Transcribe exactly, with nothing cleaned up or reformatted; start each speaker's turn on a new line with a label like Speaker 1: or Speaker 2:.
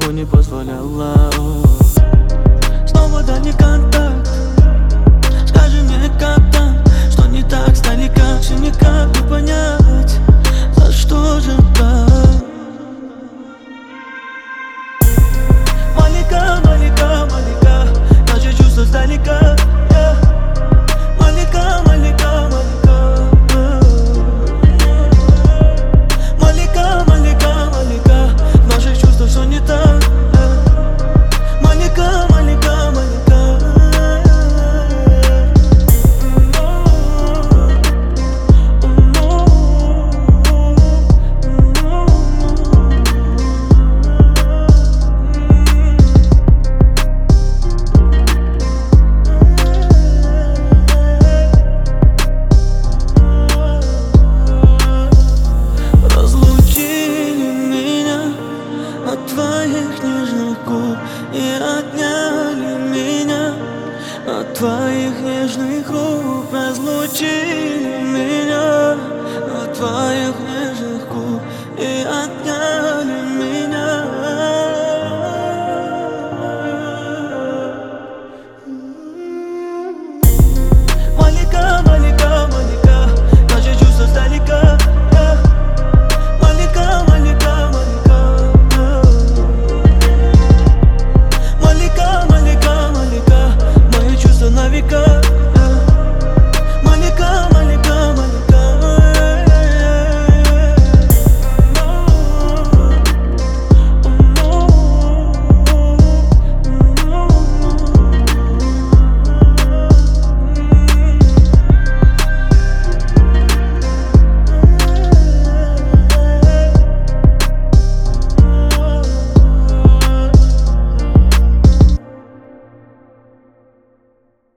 Speaker 1: тобой не позволяла. Снова дальний контакт. Скажи мне, как там, что не так сдалека, все никак не понять, за что же так. Малика, малика, малика, наши чувства сдалека. Малика, малика, малика, малика, малика, малика, в наших чувствах все не так. Малика, малика, малика. Разлучили меня от твоих нежных губ и отняли меня от твоих нежных рук. Разлучили меня от твоих нежных губ.